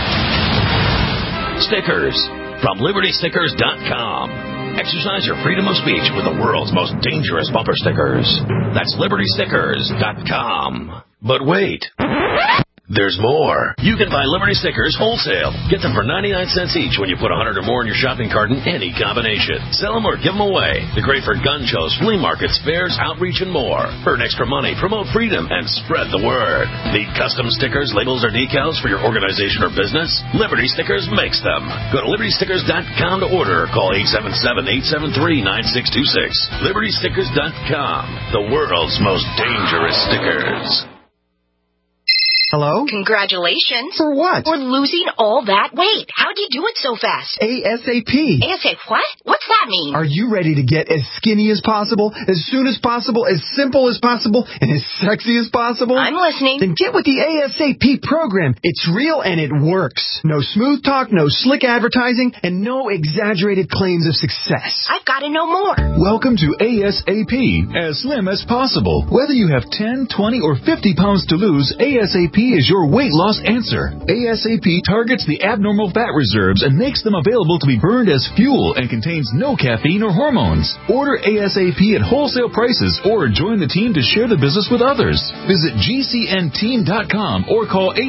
Stickers from LibertyStickers.com. Exercise your freedom of speech with the world's most dangerous bumper stickers. That's LibertyStickers.com. But wait, There's more. You can buy Liberty stickers wholesale. Get them for 99 cents each when you put 100 or more in your shopping cart in any combination. Sell them or give them away. They're great for gun shows, flea markets, fairs, outreach, and more. Earn extra money, promote freedom, and spread the word. Need custom stickers, labels, or decals for your organization or business? Liberty Stickers makes them. Go to libertystickers.com to order or call 877-873-9626. libertystickers.com. The world's most dangerous stickers. Hello? Congratulations. For what? For losing all that weight. How'd you do it so fast? ASAP. ASAP what? What's that mean? Are you ready to get as skinny as possible, as soon as possible, as simple as possible, and as sexy as possible? I'm listening. Then get with the ASAP program. It's real and it works. No smooth talk, no slick advertising, and no exaggerated claims of success. I've got to know more. Welcome to ASAP, as slim as possible. Whether you have 10, 20, or 50 pounds to lose, ASAP is your weight loss answer. ASAP targets the abnormal fat reserves and makes them available to be burned as fuel and contains no caffeine or hormones. Order ASAP at wholesale prices or join the team to share the business with others. Visit GCNteam.com or call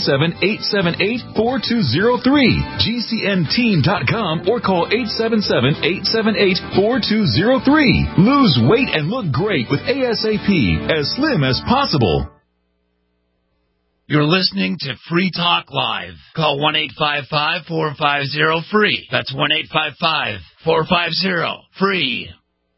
877-878-4203. GCNteam.com or call 877-878-4203. Lose weight and look great with ASAP, as slim as possible. You're listening to Free Talk Live. Call 1-855-450-FREE. That's 1-855-450-FREE.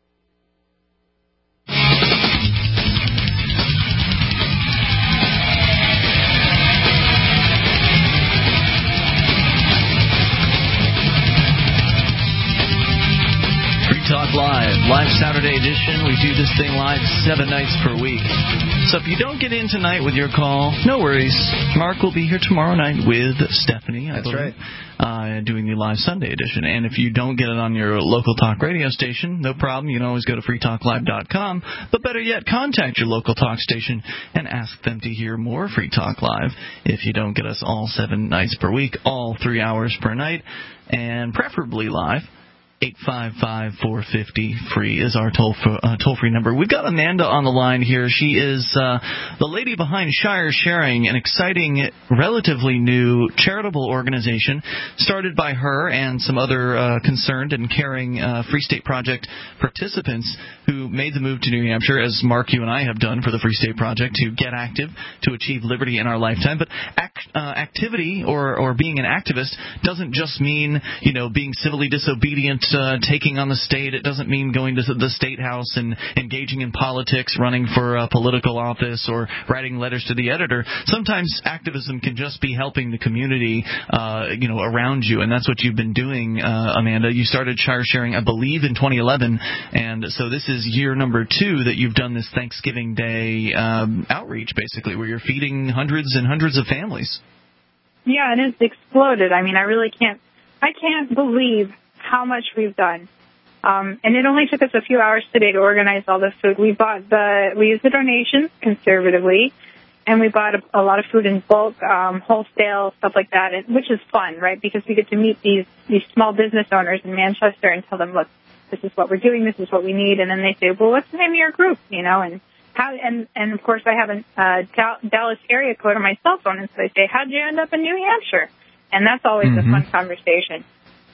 Talk Live Saturday edition. We do this thing live 7 nights per week. So if you don't get in tonight with your call, no worries. Mark will be here tomorrow night with Stephanie. That's right. Doing the live Sunday edition. And if you don't get it on your local talk radio station, no problem. You can always go to freetalklive.com. But better yet, contact your local talk station and ask them to hear more Free Talk Live if you don't get us all 7 nights per week, all 3 hours per night, and preferably live. 855-450-FREE is our toll-free number. We've got Amanda on the line here. She is the lady behind Shire Sharing, an exciting, relatively new charitable organization started by her and some other concerned and caring Free State Project participants who made the move to New Hampshire, as Mark, you and I have done for the Free State Project, to get active, to achieve liberty in our lifetime. But activity or being an activist doesn't just mean, being civilly disobedient, taking on the state. It doesn't mean going to the State House and engaging in politics, running for a political office, or writing letters to the editor. Sometimes activism can just be helping the community, around you, and that's what you've been doing, Amanda. You started Shire Sharing, I believe, in 2011, and so this is year number 2 that you've done this Thanksgiving Day outreach, basically, where you're feeding hundreds and hundreds of families. Yeah, and it's exploded. I mean, I can't believe how much we've done. And it only took us a few hours today to organize all the food. We used the donations conservatively, and we bought a lot of food in bulk, wholesale, stuff like that, which is fun, right? Because we get to meet these small business owners in Manchester and tell them, look, this is what we're doing, this is what we need, and then they say, well, what's the name of your group, and of course I have a Dallas area code on my cell phone, and so they say, how'd you end up in New Hampshire? And that's always a fun conversation.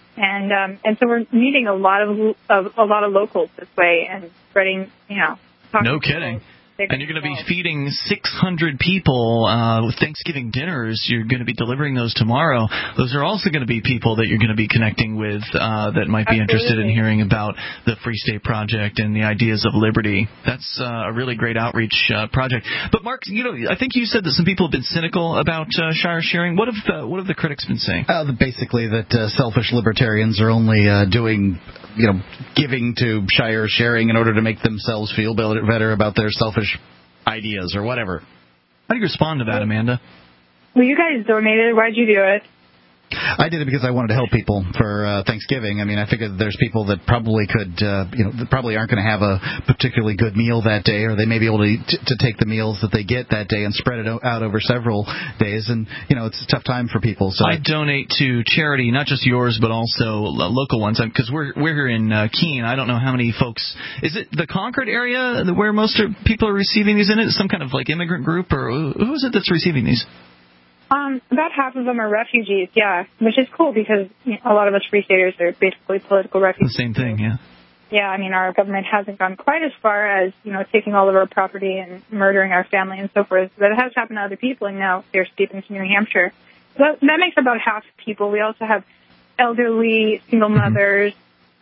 And so we're meeting a lot of locals this way and spreading, No kidding. And you're going to be feeding 600 people with Thanksgiving dinners. You're going to be delivering those tomorrow. Those are also going to be people that you're going to be connecting with that might be interested in hearing about the Free State Project and the ideas of liberty. That's a really great outreach project. But Mark, I think you said that some people have been cynical about Shire Sharing. What have the critics been saying? Basically that selfish libertarians are only doing, giving to Shire Sharing in order to make themselves feel better about their selfish ideas or whatever. How do you respond to that, Amanda? Well, you guys donated. Why'd you do it? I did it because I wanted to help people for Thanksgiving. I mean, I figured there's people that probably could, that probably aren't going to have a particularly good meal that day, or they may be able to take the meals that they get that day and spread it out over several days. And, it's a tough time for people. So I donate to charity, not just yours, but also local ones, because we're here in Keene. I don't know how many folks. Is it the Concord area where most people are receiving these in it? Some kind of like immigrant group, or who is it that's receiving these? About half of them are refugees, yeah, which is cool because a lot of us free staters are basically political refugees. The same thing, yeah. Yeah, I mean, our government hasn't gone quite as far as, taking all of our property and murdering our family and so forth. But it has happened to other people, and now they're escaping to New Hampshire. So that makes about half people. We also have elderly, single mothers,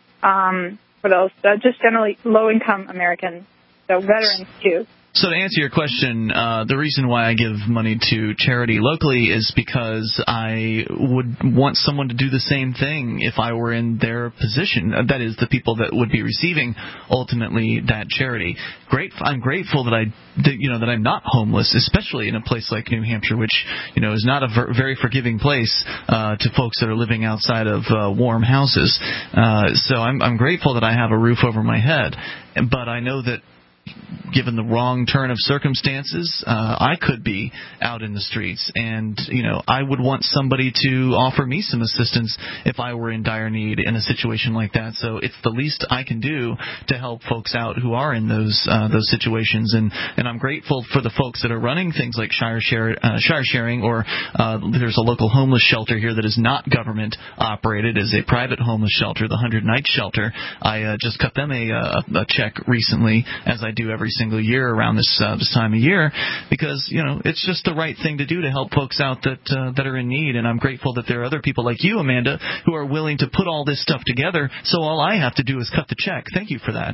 what else? Just generally low-income Americans, so veterans, too. So to answer your question, the reason why I give money to charity locally is because I would want someone to do the same thing if I were in their position. That is, the people that would be receiving ultimately that charity. I'm grateful that that I'm not homeless, especially in a place like New Hampshire, which is not a very forgiving place to folks that are living outside of warm houses. So I'm grateful that I have a roof over my head, but I know that, given the wrong turn of circumstances, I could be out in the streets, and I would want somebody to offer me some assistance if I were in dire need in a situation like that. So it's the least I can do to help folks out who are in those situations, and I'm grateful for the folks that are running things like Shire Sharing, or there's a local homeless shelter here that is not government operated, is a private homeless shelter, the 100 Night Shelter. I just cut them a check recently, as I do every single year around this time of year, because it's just the right thing to do to help folks out that are in need. And I'm grateful that there are other people like you, Amanda, who are willing to put all this stuff together, so all I have to do is cut the check. Thank you for that.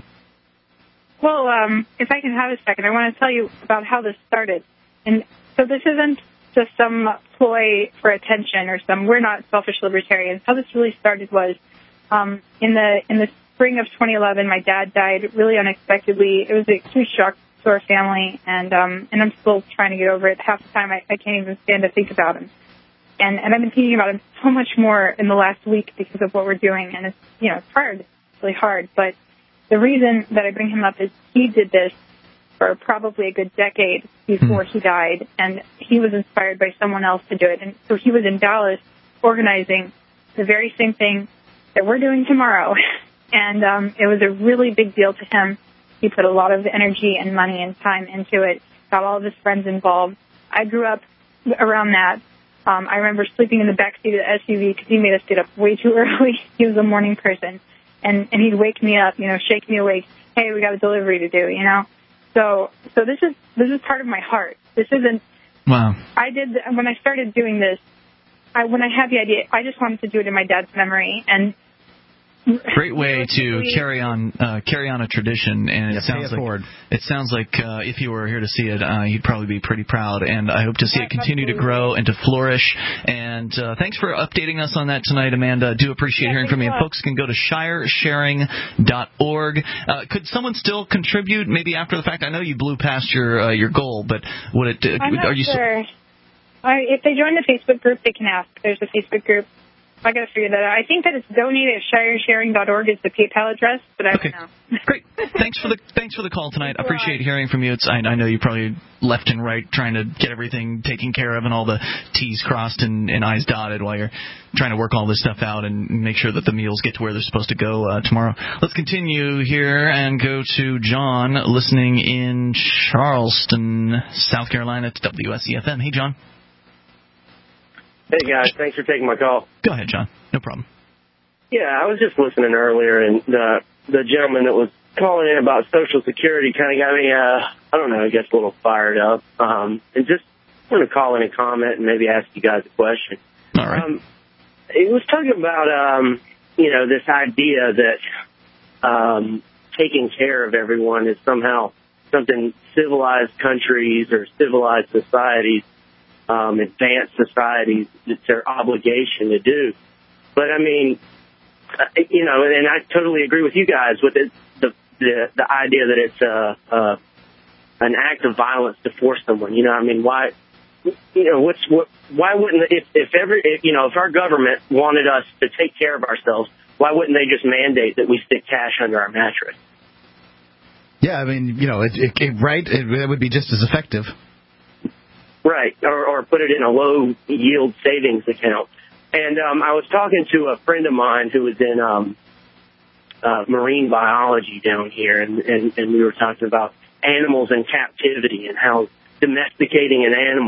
Well, if I can have a second, I want to tell you about how this started. And so this isn't just some ploy for attention or we're not selfish libertarians. How this really started was in the spring of 2011, my dad died really unexpectedly. It was a huge shock to our family, and I'm still trying to get over it. Half the time, I can't even stand to think about him. And I've been thinking about him so much more in the last week because of what we're doing, and it's hard. It's really hard. But the reason that I bring him up is he did this for probably a good decade before he died, and he was inspired by someone else to do it. And so he was in Dallas organizing the very same thing that we're doing tomorrow. And it was a really big deal to him. He put a lot of energy and money and time into it, got all of his friends involved. I grew up around that. I remember sleeping in the backseat of the SUV because he made us get up way too early. He was a morning person. And he'd wake me up, shake me awake. Hey, we got a delivery to do, So this is part of my heart. This isn't. Wow. When I started doing this, when I had the idea, I just wanted to do it in my dad's memory. And great way to carry on a tradition, and it sounds like if you were here to see it, you'd probably be pretty proud. And I hope to see it continue to grow and to flourish. And thanks for updating us on that tonight, Amanda. I do appreciate hearing from you. And folks can go to shiresharing.org. Could someone still contribute maybe after the fact? I know you blew past your goal, but would it? I'm not sure. If they join the Facebook group, they can ask. There's a Facebook group. I got to figure that out. I think that it's donate at shiresharing.org is the PayPal address, but I don't know. Great. Thanks for the call tonight. I appreciate hearing from you. I know you probably left and right trying to get everything taken care of and all the T's crossed and I's dotted while you're trying to work all this stuff out and make sure that the meals get to where they're supposed to go tomorrow. Let's continue here and go to John, listening in Charleston, South Carolina, to WSEFM. Hey, John. Hey, guys. Thanks for taking my call. Go ahead, John. No problem. Yeah, I was just listening earlier, and the gentleman that was calling in about Social Security kind of got me, I guess a little fired up. And just want to call in and comment and maybe ask you guys a question. All right. He was talking about, this idea that taking care of everyone is somehow something civilized countries or civilized societies, advanced societies, it's their obligation to do. But I mean, and I totally agree with you guys with the idea that it's an act of violence to force someone. Why? Why wouldn't if our government wanted us to take care of ourselves, why wouldn't they just mandate that we stick cash under our mattress? Yeah, it would be just as effective. Right, or put it in a low-yield savings account. And I was talking to a friend of mine who was in marine biology down here, and we were talking about animals in captivity and how domesticating an animal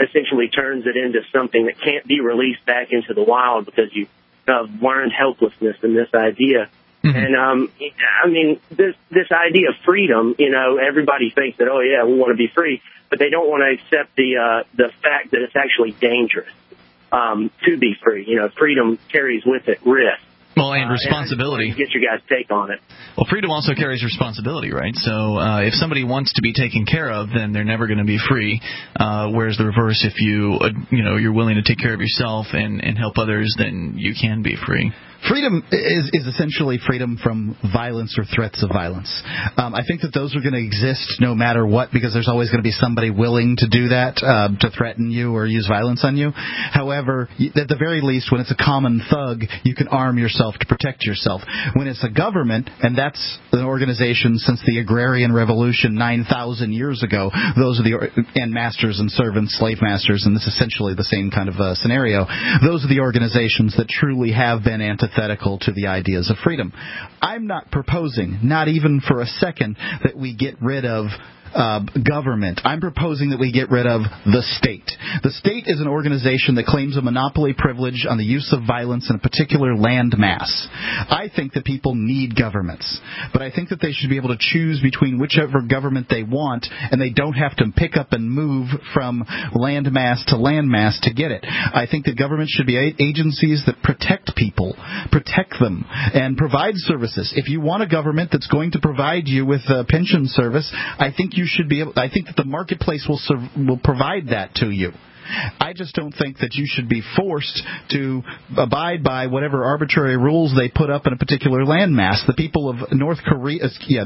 essentially turns it into something that can't be released back into the wild because you learned helplessness in this idea. Mm-hmm. And, I mean, this idea of freedom, you know, everybody thinks that, oh, yeah, we want to be free, but they don't want to accept the fact that it's actually dangerous to be free. You know, freedom carries with it risk. Well, and responsibility. And get your guys' take on it. Well, freedom also carries responsibility, right? So if somebody wants to be taken care of, then they're never going to be free. Whereas the reverse, if you're willing to take care of yourself and help others, then you can be free. Freedom is essentially freedom from violence or threats of violence. I think that those are going to exist no matter what, because there's always going to be somebody willing to do that, to threaten you or use violence on you. However, at the very least, when it's a common thug, you can arm yourself to protect yourself. When it's a government, and that's an organization since the Agrarian Revolution 9,000 years ago, those are and masters and servants, slave masters, and this is essentially the same kind of scenario. Those are the organizations that truly have been antithetical to the ideas of freedom. I'm not proposing, not even for a second, that we get rid of government. I'm proposing that we get rid of the state. The state is an organization that claims a monopoly privilege on the use of violence in a particular land mass. I think that people need governments, but I think that they should be able to choose between whichever government they want, and they don't have to pick up and move from land mass to land mass to get it. I think that governments should be agencies that protect people, protect them, and provide services. If you want a government that's going to provide you with a pension service, I think you should be able. I think that the marketplace will provide that to you. I just don't think that you should be forced to abide by whatever arbitrary rules they put up in a particular landmass. The people of North Korea,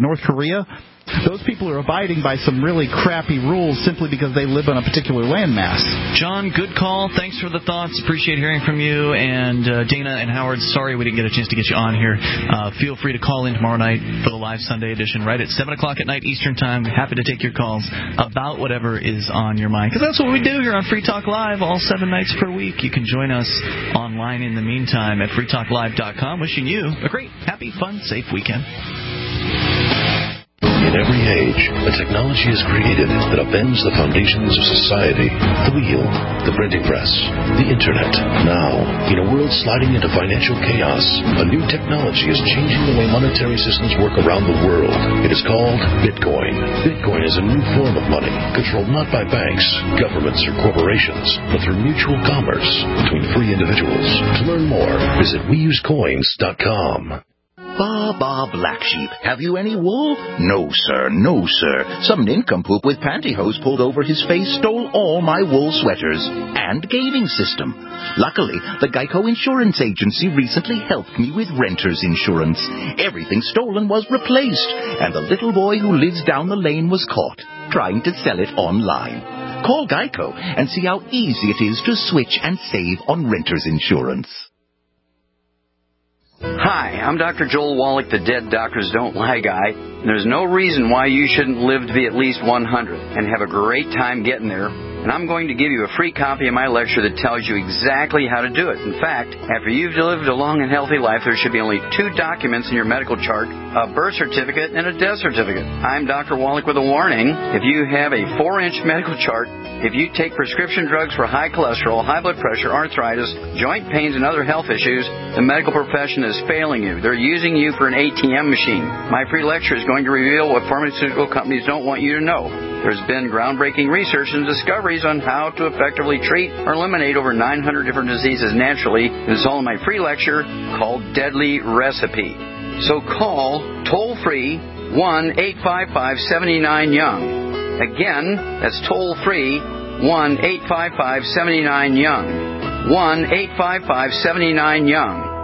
those people are abiding by some really crappy rules simply because they live on a particular landmass. John, good call. Thanks for the thoughts. Appreciate hearing from you. And Dana and Howard, sorry we didn't get a chance to get you on here. Feel free to call in tomorrow night for the live Sunday edition, right at 7 o'clock at night Eastern Time. Happy to take your calls about whatever is on your mind, because that's what we do here on Free Talk Live all 7 nights per week. You can join us online in the meantime at freetalklive.com. Wishing you a great, happy, fun, safe weekend. In every age, a technology is created that upends the foundations of society. The wheel, the printing press, the internet. Now, in a world sliding into financial chaos, a new technology is changing the way monetary systems work around the world. It is called Bitcoin. Bitcoin is a new form of money, controlled not by banks, governments, or corporations, but through mutual commerce between free individuals. To learn more, visit weusecoins.com. Ba, black sheep. Have you any wool? No, sir. No, sir. Some nincompoop with pantyhose pulled over his face stole all my wool sweaters and gaming system. Luckily, the Geico Insurance Agency recently helped me with renter's insurance. Everything stolen was replaced, and the little boy who lives down the lane was caught trying to sell it online. Call Geico and see how easy it is to switch and save on renter's insurance. Hi, I'm Dr. Joel Wallach, the Dead Doctors Don't Lie guy. There's no reason why you shouldn't live to be at least 100 and have a great time getting there. And I'm going to give you a free copy of my lecture that tells you exactly how to do it. In fact, after you've lived a long and healthy life, there should be only 2 documents in your medical chart, a birth certificate and a death certificate. I'm Dr. Wallach with a warning. If you have a 4-inch medical chart, if you take prescription drugs for high cholesterol, high blood pressure, arthritis, joint pains, and other health issues, the medical profession is failing you. They're using you for an ATM machine. My free lecture is going to reveal what pharmaceutical companies don't want you to know. There's been groundbreaking research and discoveries on how to effectively treat or eliminate over 900 different diseases naturally. This is all in my free lecture called Deadly Recipe. So call toll-free 1-855-79-YOUNG. Again, that's toll-free 1-855-79-YOUNG. 1-855-79-YOUNG.